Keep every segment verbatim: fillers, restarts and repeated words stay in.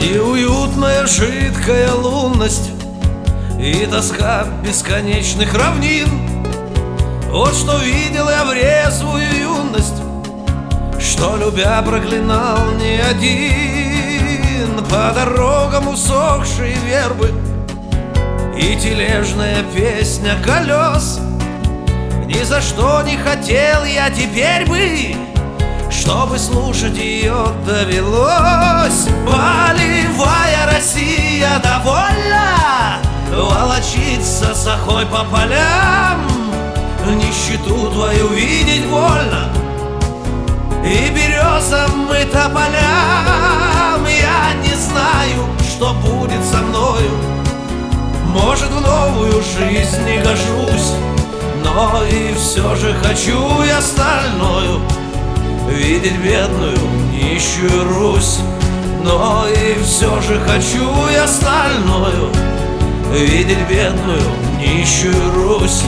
Неуютная жидкая лунность и тоска бесконечных равнин. Вот что видел я в резвую юность, что, любя, проклинал не один. По дорогам усохшие вербы и тележная песня колес. Ни за что не хотел я теперь бы, чтобы слушать ее довелось. Полевая Россия довольна волочиться с охой по полям. Нищету твою видеть больно и березам и тополям. Я не знаю, что будет со мною, может, в новую жизнь не гожусь, но и все же хочу я стальною видеть бедную нищую Русь. Но и все же хочу я стальною видеть бедную нищую Русь.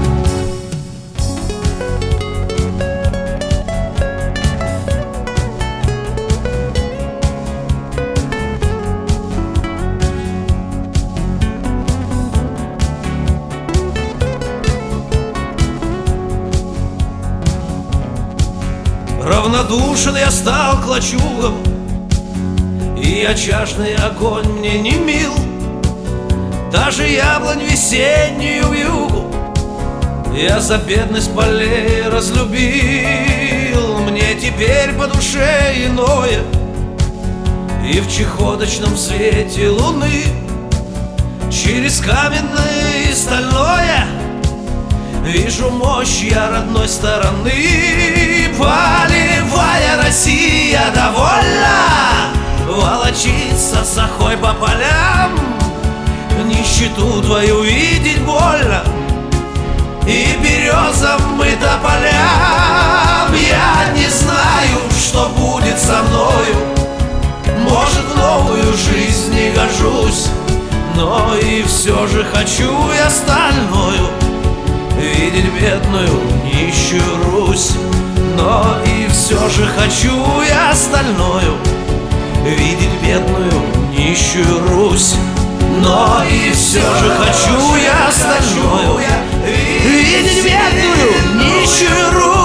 Равнодушен я стал к лачугам, и очажный огонь мне не мил. Даже яблонь весеннюю вьюгу я за бедность полей разлюбил. Мне теперь по душе иное, и в чехоточном свете луны через каменное и стальное вижу мощь я родной стороны. Полевая Россия довольна волочиться с охой по полям. Нищету твою видеть больно и березам и тополям. Я не знаю, что будет со мною, может, в новую жизнь не гожусь, но и все же хочу я стальною видеть бедную нищую Русь. Но и все же хочу я стальною видеть бедную нищую Русь. Но и все же хочу я стальною видеть бедную нищую Русь.